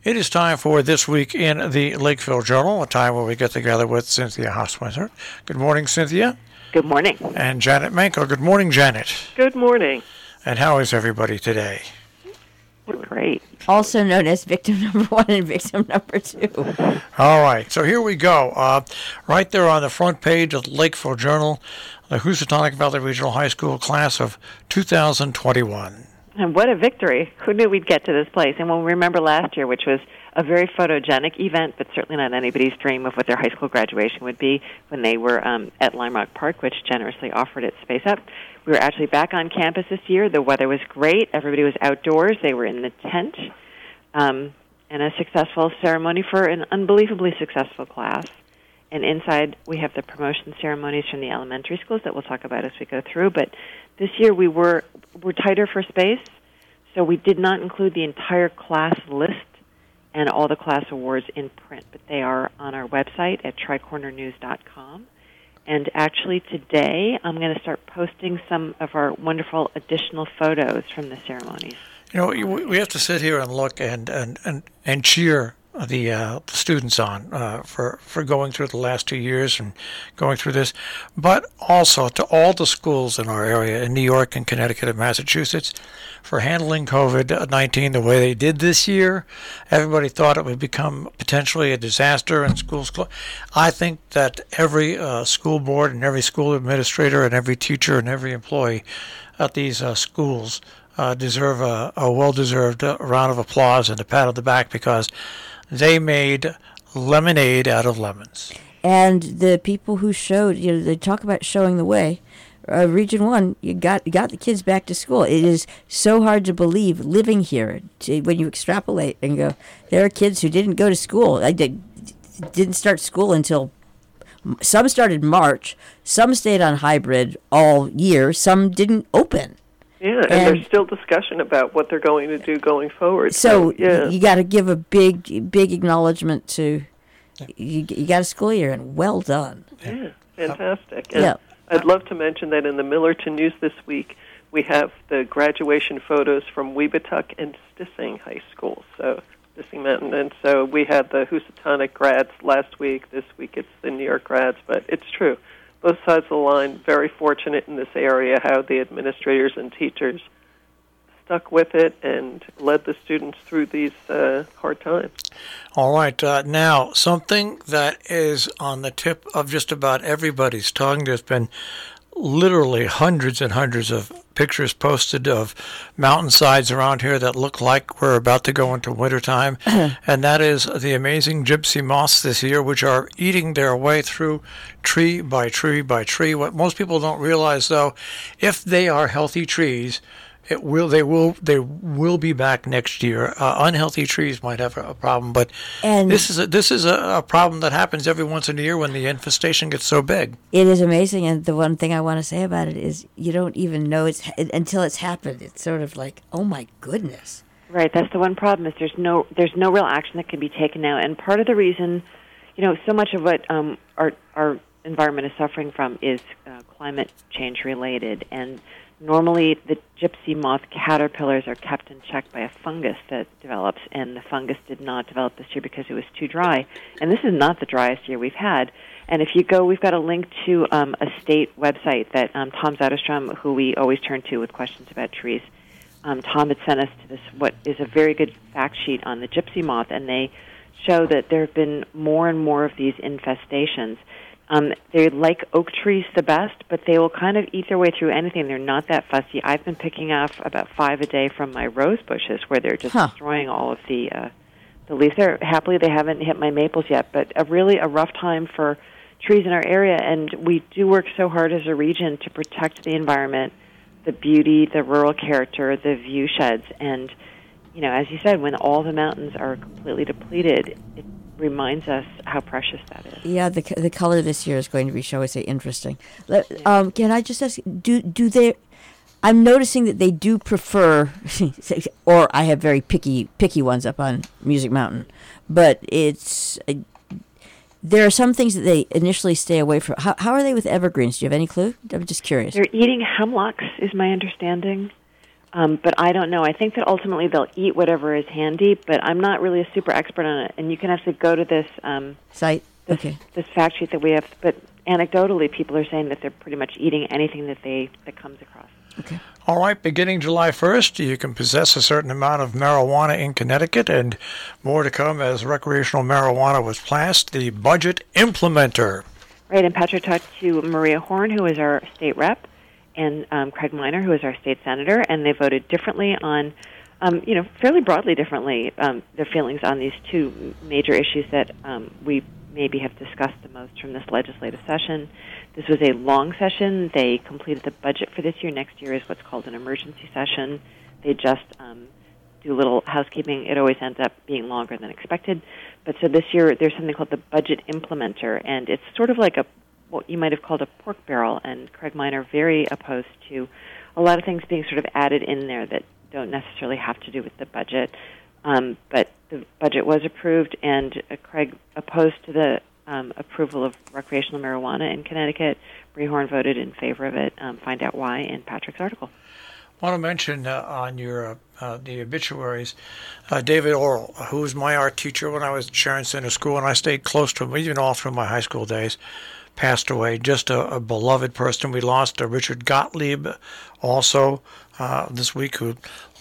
It is time for This Week in the Lakeville Journal, a time where we get together with Cynthia Hauswinter. Good morning, Cynthia. Good morning. And Janet Manko. Good morning, Janet. Good morning. And how is everybody today? We're great. Also known as victim number 1 and victim number 2. All right, so here we go. Right there on the front page of the Lakeville Journal, the Housatonic Valley Regional High School class of 2021. And what a victory. Who knew we'd get to this place? And when we remember last year, which was a very photogenic event, but certainly not anybody's dream of what their high school graduation would be when they were at Lime Rock Park, which generously offered its space up. We were actually back on campus this year. The weather was great. Everybody was outdoors. They were in the tent. And a successful ceremony for an unbelievably successful class. And inside, we have the promotion ceremonies from the elementary schools that we'll talk about as we go through. But this year, we're tighter for space, so we did not include the entire class list and all the class awards in print, but they are on our website at tricornernews.com. And actually today, I'm going to start posting some of our wonderful additional photos from the ceremonies. You know, we have to sit here and look and cheer the students on for going through the last 2 years and going through this, but also to all the schools in our area in New York and Connecticut and Massachusetts for handling COVID-19 the way they did this year. Everybody thought it would become potentially a disaster and schools closed. I think that every school board and every school administrator and every teacher and every employee at these schools deserve a well-deserved round of applause and a pat on the back because they made lemonade out of lemons. And the people who showed, they talk about showing the way. Region 1, you got the kids back to school. It is so hard to believe living here when you extrapolate and go, there are kids who didn't go to school. Didn't start school until, some started March, some stayed on hybrid all year, some didn't open. Yeah, and there's still discussion about what they're going to do going forward. So yeah. You got to give a big acknowledgement to you got a school year, and well done. Yeah, fantastic. And I'd love to mention that in the Millerton News this week, we have the graduation photos from Weebatuck and Stissing High School. So Stissing Mountain, and so we had the Housatonic grads last week. This week it's the New York grads, but it's true. Both sides of the line, very fortunate in this area how the administrators and teachers stuck with it and led the students through these hard times. All right. Now, something that is on the tip of just about everybody's tongue. There's been literally hundreds and hundreds of pictures posted of mountainsides around here that look like we're about to go into wintertime, and that is the amazing gypsy moths this year, which are eating their way through tree by tree by tree. What most people don't realize, though, if they are healthy trees, they will be back next year. Unhealthy trees might have a problem, but this is a problem that happens every once in a year when the infestation gets so big. It is amazing, and the one thing I want to say about it is you don't even know until it's happened. It's sort of like, oh my goodness. Right, that's the one problem is there's no real action that can be taken now, and part of the reason, so much of what our environment is suffering from is climate change related, and normally, the gypsy moth caterpillars are kept in check by a fungus that develops, and the fungus did not develop this year because it was too dry. And this is not the driest year we've had. And if you go, we've got a link to a state website that Tom Zetterstrom, who we always turn to with questions about trees, Tom had sent us to this, what is a very good fact sheet on the gypsy moth, and they show that there have been more and more of these infestations. They like oak trees the best, but they will kind of eat their way through anything. They're not that fussy. I've been picking off about 5 a day from my rose bushes where they're just destroying all of the leaves. Happily, they haven't hit my maples yet, but a rough time for trees in our area. And we do work so hard as a region to protect the environment, the beauty, the rural character, the view sheds. And, as you said, when all the mountains are completely depleted, it reminds us how precious that is. Yeah, the color this year is going to be, shall we say, interesting. Can I just ask, do they? I'm noticing that they do prefer, or I have very picky ones up on Music Mountain, but it's there are some things that they initially stay away from. How are they with evergreens? Do you have any clue? I'm just curious. They're eating hemlocks, is my understanding. But I don't know. I think that ultimately they'll eat whatever is handy, but I'm not really a super expert on it. And you can actually go to this site, this fact sheet that we have. But anecdotally, people are saying that they're pretty much eating anything that comes across. Okay. All right, beginning July 1st, you can possess a certain amount of marijuana in Connecticut, and more to come as recreational marijuana was passed, the Budget Implementer. Right, and Patrick talked to Maria Horn, who is our state rep, and Craig Minor, who is our state senator, and they voted differently on, fairly broadly differently, their feelings on these two major issues that we maybe have discussed the most from this legislative session. This was a long session. They completed the budget for this year. Next year is what's called an emergency session. They just do a little housekeeping. It always ends up being longer than expected. But so this year there's something called the Budget Implementer, and it's sort of like what you might have called a pork barrel, and Craig Minor very opposed to a lot of things being sort of added in there that don't necessarily have to do with the budget. But the budget was approved, and Craig opposed to the approval of recreational marijuana in Connecticut. Bree Horn voted in favor of it. Find out why in Patrick's article. I want to mention on your the obituaries, David Orrell, who was my art teacher when I was at Sharon Center School, and I stayed close to him even all through my high school days. Passed away. Just a beloved person. We lost Richard Gottlieb also this week, who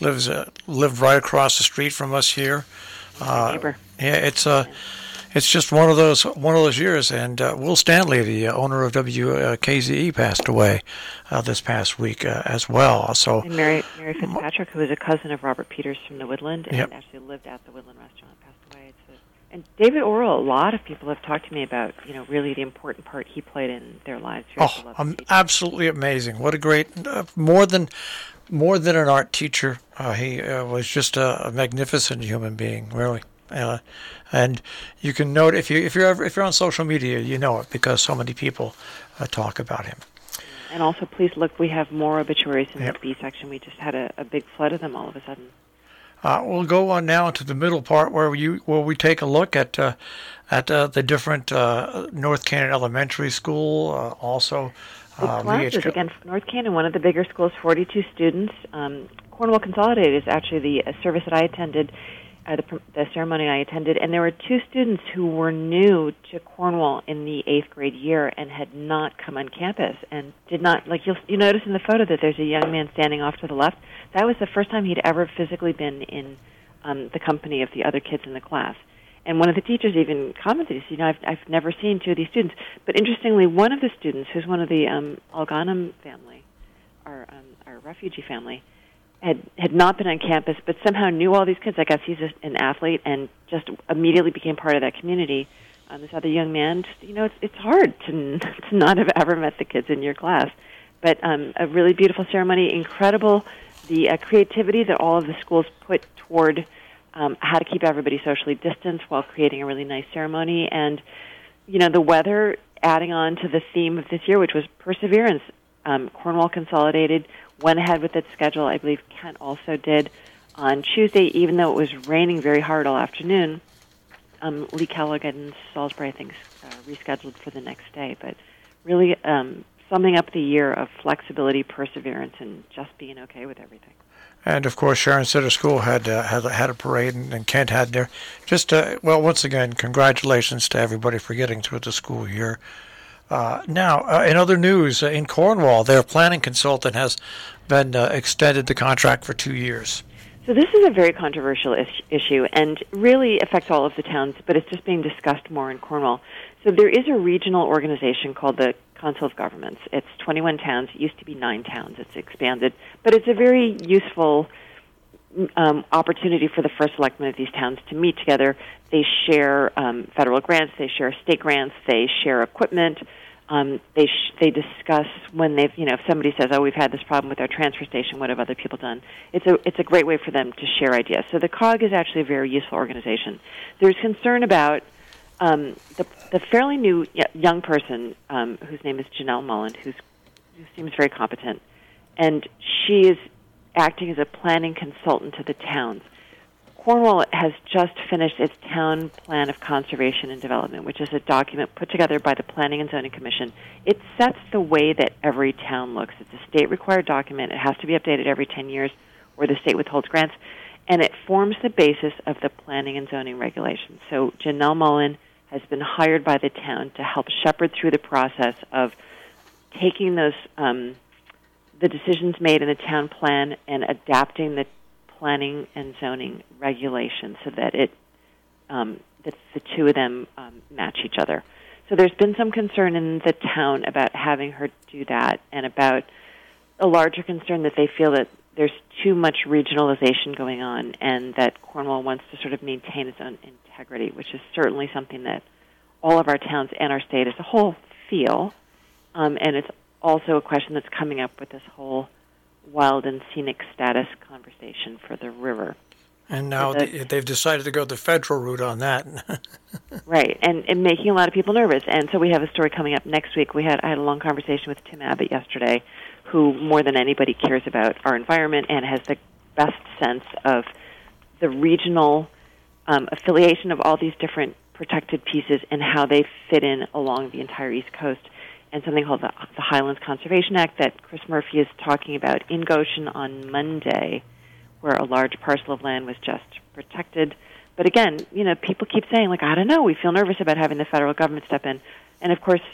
lived right across the street from us here. Neighbor. Yeah, it's just one of those years. And Will Stanley, the owner of WKZE, passed away this past week as well. So and Mary Fitzpatrick, who is a cousin of Robert Peters from the Woodland, and yep. actually lived at the Woodland restaurant, passed away. And David Orrell, a lot of people have talked to me about, really the important part he played in their lives. Absolutely amazing! What a great, more than an art teacher, he was just a magnificent human being, really. And you can note if you're on social media, you know it because so many people talk about him. And also, please look, we have more obituaries in the B section. We just had a big flood of them all of a sudden. We'll go on now to the middle part where we take a look at the different North Canton Elementary School, also classes. Again, North Canton, one of the bigger schools, 42 students. Cornwall Consolidated is actually the service that I attended, the ceremony I attended, and there were two students who were new to Cornwall in the 8th grade year and had not come on campus and did not, like you notice in the photo that there's a young man standing off to the left. That was the first time he'd ever physically been in the company of the other kids in the class. And one of the teachers even commented, he said, I've never seen two of these students. But interestingly, one of the students, who's one of the Algonham family, our refugee family, had not been on campus, but somehow knew all these kids. I guess he's an athlete and just immediately became part of that community. This other young man, it's hard to not have ever met the kids in your class. But a really beautiful ceremony, incredible, the creativity that all of the schools put toward how to keep everybody socially distanced while creating a really nice ceremony. And, the weather adding on to the theme of this year, which was perseverance. Cornwall Consolidated went ahead with its schedule. I believe Kent also did on Tuesday, even though it was raining very hard all afternoon. Lee Kellogg and Salisbury, I think, rescheduled for the next day. But really summing up the year of flexibility, perseverance, and just being okay with everything. And, of course, Sharon Center School had a parade, and Kent had their once again, congratulations to everybody for getting through the school year. Now, in other news, in Cornwall, their planning consultant has been extended the contract for 2 years. So this is a very controversial issue and really affects all of the towns, but it's just being discussed more in Cornwall. So there is a regional organization called the Council of Governments. It's 21 towns. It used to be 9 towns. It's expanded. But it's a very useful opportunity for the first selectmen of these towns to meet together. They share federal grants. They share state grants. They share equipment. They discuss when they've, if somebody says, we've had this problem with our transfer station, what have other people done? It's a great way for them to share ideas. So the COG is actually a very useful organization. There's concern about the fairly new young person whose name is Janelle Mullen, who seems very competent, and she is acting as a planning consultant to the towns. Cornwall has just finished its Town Plan of Conservation and Development, which is a document put together by the Planning and Zoning Commission. It sets the way that every town looks. It's a state-required document. It has to be updated every 10 years. or the state withholds grants, and it forms the basis of the planning and zoning regulations. So Janelle Mullen has been hired by the town to help shepherd through the process of taking those the decisions made in the town plan and adapting the planning and zoning regulations so that that the two of them match each other. So there's been some concern in the town about having her do that, and about a larger concern that they feel that there's too much regionalization going on, and that Cornwall wants to sort of maintain its own integrity, which is certainly something that all of our towns and our state as a whole feel. And it's also a question that's coming up with this whole wild and scenic status conversation for the river. And now they've decided to go the federal route on that. Right, and making a lot of people nervous. And so we have a story coming up next week. I had a long conversation with Tim Abbott yesterday, who more than anybody cares about our environment and has the best sense of the regional affiliation of all these different protected pieces and how they fit in along the entire East Coast. And something called the Highlands Conservation Act that Chris Murphy is talking about in Goshen on Monday, where a large parcel of land was just protected. But again, people keep saying, like, I don't know, we feel nervous about having the federal government step in. And of course,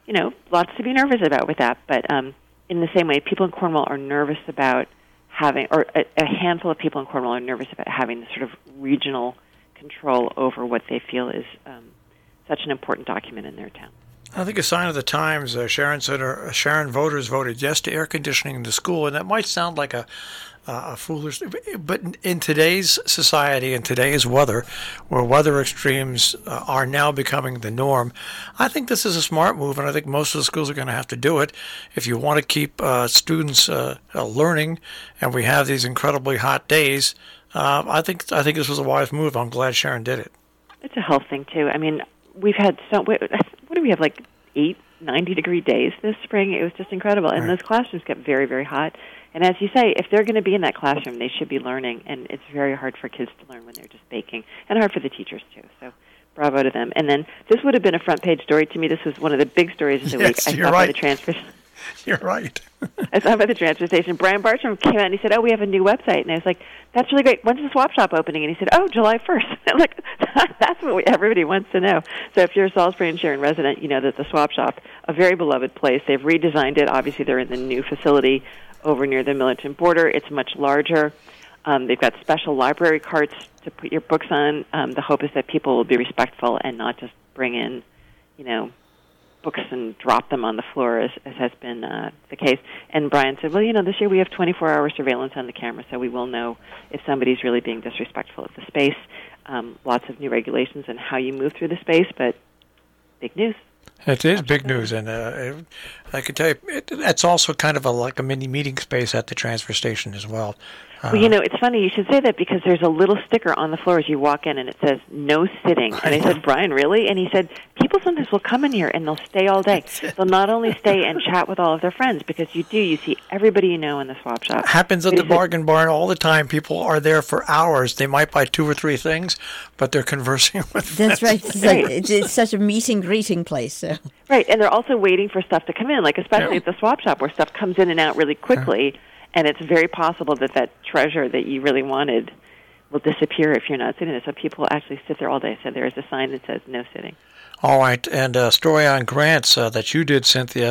lots to be nervous about with that. But in the same way, people in Cornwall are nervous about having, or a handful of people in Cornwall are nervous about having this sort of regional control over what they feel is such an important document in their town. I think a sign of the times, Sharon said, Sharon voters voted yes to air conditioning in the school, and that might sound like a foolish, but in today's society, in today's weather, where weather extremes are now becoming the norm, I think this is a smart move, and I think most of the schools are going to have to do it if you want to keep students learning, and we have these incredibly hot days. I think this was a wise move. I'm glad Sharon did it. It's a health thing too. I mean, we've had what do we have, like 90-degree days this spring? It was just incredible. And those classrooms get very, very hot. And as you say, if they're going to be in that classroom, they should be learning. And it's very hard for kids to learn when they're just baking, and hard for the teachers too. So bravo to them. And then this would have been a front-page story to me. This was one of the big stories of the week. I saw by the transfer. You're right. I saw by the transfer station. Brian Bartram came out and he said, "Oh, we have a new website." And I was like, "That's really great. When's the swap shop opening?" And he said, "Oh, July 1st." I'm like, that's what everybody wants to know. So if you're a Salisbury and Sharon resident, you know that the swap shop, a very beloved place, they've redesigned it. Obviously, they're in the new facility over near the Millerton border. It's much larger. They've got special library carts to put your books on. The hope is that people will be respectful and not just bring in, books and drop them on the floor, as has been the case. And Brian said, well, this year we have 24-hour surveillance on the camera, so we will know if somebody's really being disrespectful of the space. Lots of new regulations on how you move through the space, but big news. It is big news, and I can tell you, it's also kind of like a mini meeting space at the transfer station as well. Well, it's funny you should say that, because there's a little sticker on the floor as you walk in, and it says, "No sitting." And I said, "Brian, really?" And he said, people sometimes will come in here, and they'll stay all day. They'll not only stay and chat with all of their friends, because you see everybody you know in the swap shop. Happens at the bargain barn all the time. People are there for hours. They might buy 2 or 3 things, but they're conversing with That's right. It's such a meeting, greeting place. So. Right, and they're also waiting for stuff to come in, like especially at the swap shop, where stuff comes in and out really quickly. And it's very possible that treasure that you really wanted will disappear if you're not sitting there. So people actually sit there all day. So there is a sign that says "No sitting." All right, and a story on grants that you did, Cynthia.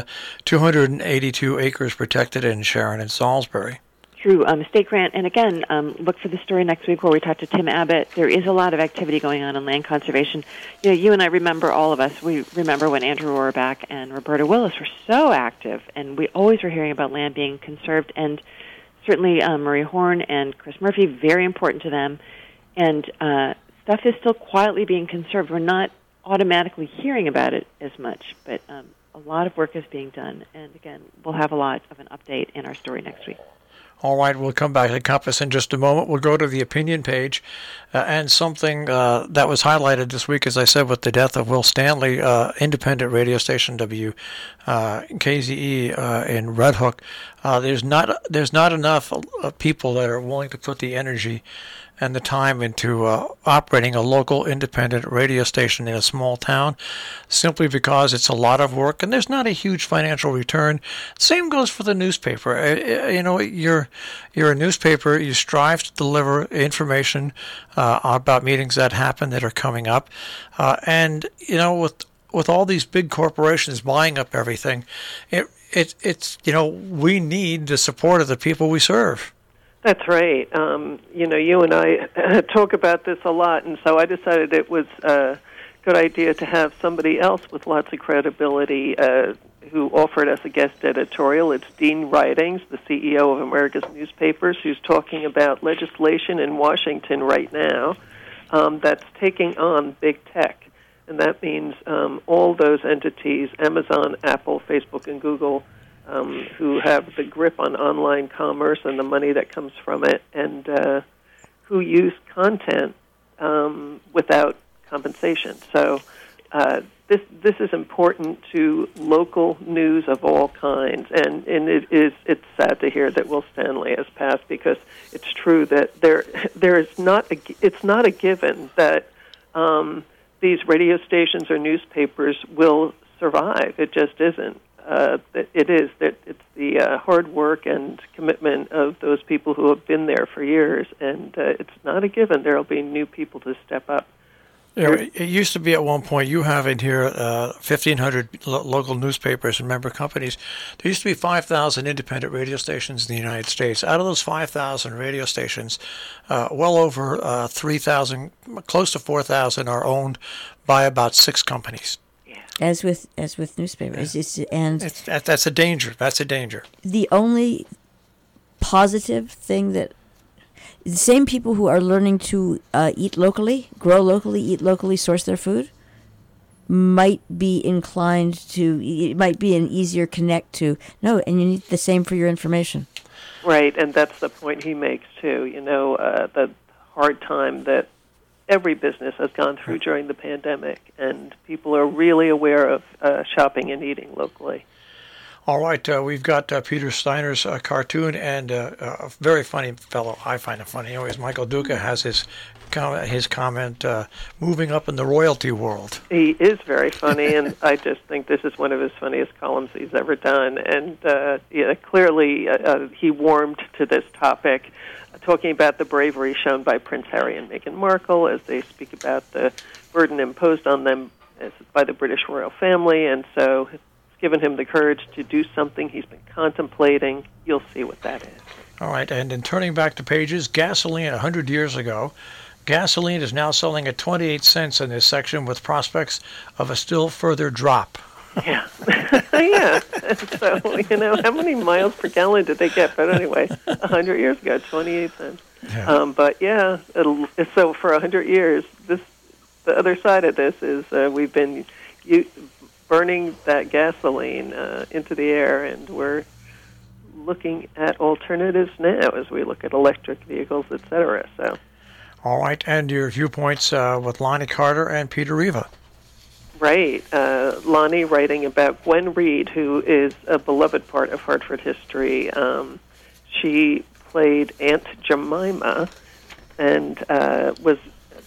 282 acres protected in Sharon and Salisbury. True, state grant. And again, look for the story next week where we talk to Tim Abbott. There is a lot of activity going on in land conservation. You and I remember, all of us, we remember when Andrew Rohrbach and Roberta Willis were so active, and we always were hearing about land being conserved. And certainly Marie Horn and Chris Murphy, very important to them. And stuff is still quietly being conserved. We're not automatically hearing about it as much, but a lot of work is being done. And again, we'll have a lot of an update in our story next week. All right, we'll come back to Compass in just a moment. We'll go to the opinion page, and something that was highlighted this week, as I said, with the death of Will Stanley, independent radio station WKZE in Red Hook. There's not enough people that are willing to put the energy and the time into operating a local independent radio station in a small town, simply because it's a lot of work and there's not a huge financial return. Same goes for the newspaper. You're a newspaper. You strive to deliver information about meetings that happen, that are coming up, and with all these big corporations buying up everything, it's we need the support of the people we serve. That's right. You and I talk about this a lot, and so I decided it was a good idea to have somebody else with lots of credibility who offered us a guest editorial. It's Dean Ridings, the CEO of America's Newspapers, who's talking about legislation in Washington right now that's taking on big tech. And that means all those entities, Amazon, Apple, Facebook, and Google, who have the grip on online commerce and the money that comes from it, and who use content without compensation. So this is important to local news of all kinds, and it's sad to hear that Will Stanley has passed, because it's true that it's not a given that these radio stations or newspapers will survive. It just isn't. It's the hard work and commitment of those people who have been there for years, and it's not a given. There will be new people to step up. It used to be at one point, you have in here 1,500 local newspapers and member companies. There used to be 5,000 independent radio stations in the United States. Out of those 5,000 radio stations, well over 3,000, close to 4,000 are owned by about 6 companies. As with newspapers. Yeah. That's a danger. That's a danger. The only positive thing that the same people who are learning to eat locally, grow locally, eat locally, source their food, might be inclined to, it might be an easier connect to, no, and you need the same for your information. Right, and that's the point he makes, too. The hard time that every business has gone through during the pandemic, and people are really aware of shopping and eating locally. All right, we've got Peter Steiner's cartoon, and a very funny fellow. I find it funny. Anyways, Michael Duca has his comment, moving up in the royalty world. He is very funny, and I just think this is one of his funniest columns he's ever done. And clearly he warmed to this topic, talking about the bravery shown by Prince Harry and Meghan Markle as they speak about the burden imposed on them by the British royal family, and so given him the courage to do something he's been contemplating. You'll see what that is. All right, and in turning back to pages, gasoline 100 years ago. Gasoline is now selling at 28 cents in this section, with prospects of a still further drop. Yeah. Yeah. So, how many miles per gallon did they get? But anyway, 100 years ago, 28 cents. Yeah. But yeah, so for 100 years, the other side of this is we've been burning that gasoline into the air, and we're looking at alternatives now as we look at electric vehicles, etc. So, all right, and your viewpoints with Lonnie Carter and Peter Riva. Right, Lonnie writing about Gwen Reed, who is a beloved part of Hartford history. She played Aunt Jemima, and was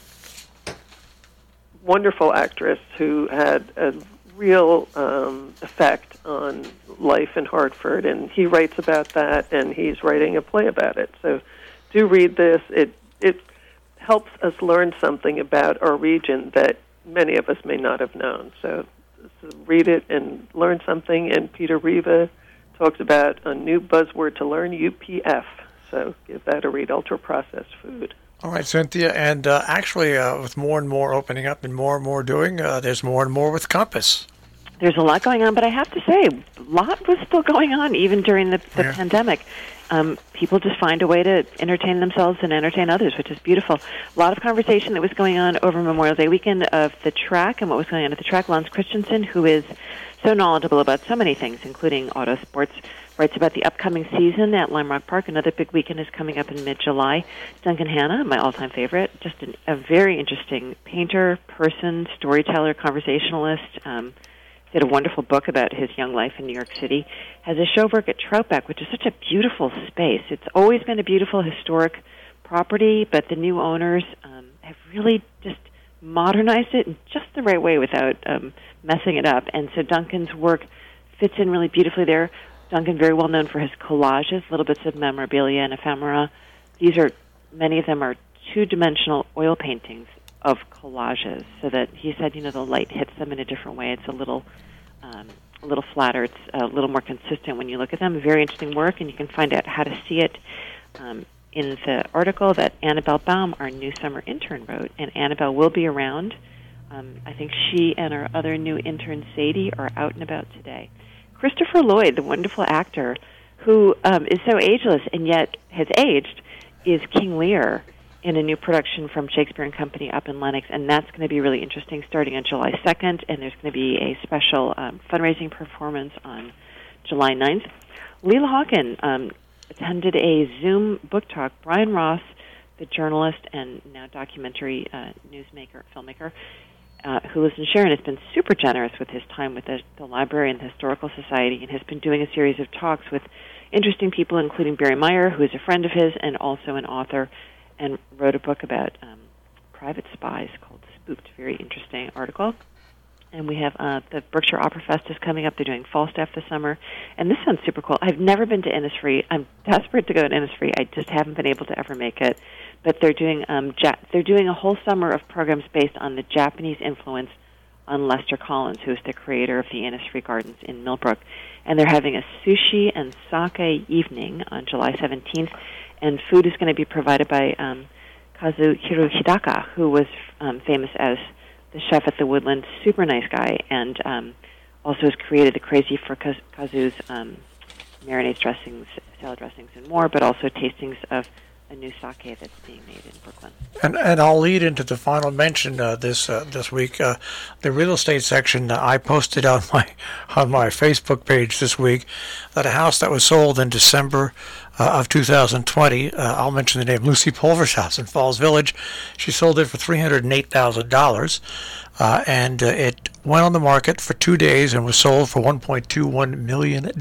a wonderful actress who had a real effect on life in Hartford, and he writes about that, and he's writing a play about it. So do read this. It helps us learn something about our region that many of us may not have known. So read it and learn something, and Peter Riva talks about a new buzzword to learn, UPF. So give that a read, ultra-processed food. All right, Cynthia, and actually with more and more opening up and more doing, there's more and more with Compass. There's a lot going on, but I have to say, a lot was still going on even during the pandemic. People just find a way to entertain themselves and entertain others, which is beautiful. A lot of conversation that was going on over Memorial Day weekend of the track and what was going on at the track. Lance Christensen, who is so knowledgeable about so many things, including auto sports, writes about the upcoming season at Lime Rock Park. Another big weekend is coming up in mid-July. Duncan Hanna, my all-time favorite, just a very interesting painter, person, storyteller, conversationalist. Did a wonderful book about his young life in New York City. Has a show work at Troutbeck, which is such a beautiful space. It's always been a beautiful, historic property, but the new owners have really just modernized it in just the right way without messing it up. And so Duncan's work fits in really beautifully there. Duncan, very well known for his collages, little bits of memorabilia and ephemera. Many of them are two-dimensional oil paintings of collages, so that he said, the light hits them in a different way. It's a little flatter. It's a little more consistent when you look at them. Very interesting work, and you can find out how to see it in the article that Annabelle Baum, our new summer intern, wrote. And Annabelle will be around. I think she and our other new intern, Sadie, are out and about today. Christopher Lloyd, the wonderful actor who is so ageless and yet has aged, is King Lear in a new production from Shakespeare and Company up in Lenox, and that's going to be really interesting starting on July 2nd, and there's going to be a special fundraising performance on July 9th. Leila Hawken attended a Zoom book talk. Brian Ross, the journalist and now documentary filmmaker, who lives in Sharon, has been super generous with his time with the library and the Historical Society, and has been doing a series of talks with interesting people, including Barry Meyer, who is a friend of his and also an author, and wrote a book about private spies called Spooked. Very interesting article. And we have the Berkshire Opera Fest is coming up. They're doing Falstaff this summer. And this sounds super cool. I've never been to Innisfree. I'm desperate to go to Innisfree. I just haven't been able to ever make it. But they're doing a whole summer of programs based on the Japanese influence on Lester Collins, who is the creator of the Innisfree Gardens in Millbrook. And they're having a sushi and sake evening on July 17th. And food is going to be provided by Kazuhiro Hidaka, who was famous as the chef at the Woodland, super nice guy, and also has created the Crazy for Kazu's marinades, dressings, salad dressings, and more, but also tastings of a new sake that's being made in Brooklyn. And I'll lead into the final mention this week. The real estate section, I posted on my Facebook page this week that a house that was sold in December of 2020, I'll mention the name, Lucy Pulver's house in Falls Village. She sold it for $308,000, and it went on the market for 2 days and was sold for $1.21 million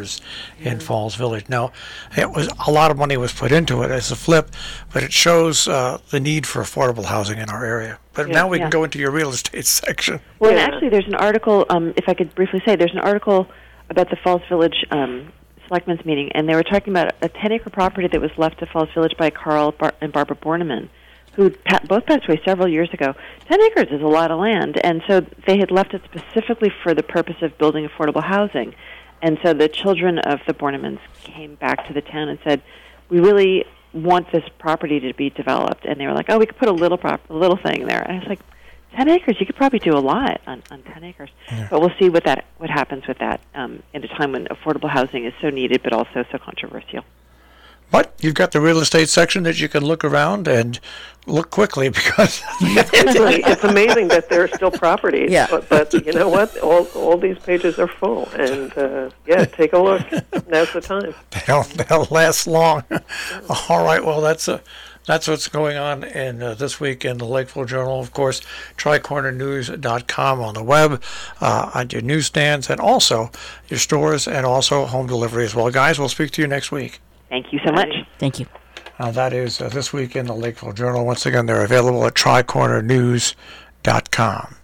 in Falls Village. Now, it was a lot of money was put into it as a flip, but it shows the need for affordable housing in our area. But now we can go into your real estate section. Well, and actually, there's an article, if I could briefly say, there's an article about the Falls Village Selectmen's meeting, and they were talking about a 10-acre property that was left to Falls Village by Carl and Barbara Borneman, who both passed away several years ago. 10 acres is a lot of land, and so they had left it specifically for the purpose of building affordable housing. And so the children of the Bornemans came back to the town and said, we really want this property to be developed. And they were like, we could put a little thing there. And I was like, 10 acres, you could probably do a lot on 10 acres. Yeah. But we'll see what happens with that in a time when affordable housing is so needed but also so controversial. But you've got the real estate section that you can look around and look quickly because it's amazing that there are still properties. Yeah. But you know what? All these pages are full, and take a look. Now's the time. They don't last long. All right. Well, that's what's going on in this week in the Lakeville Journal. Of course, tricornernews.com on the web, on your newsstands, and also your stores, and also home delivery as well. Guys, we'll speak to you next week. Thank you so much. Thank you. That is This Week in the Lakeville Journal. Once again, they're available at tricornernews.com.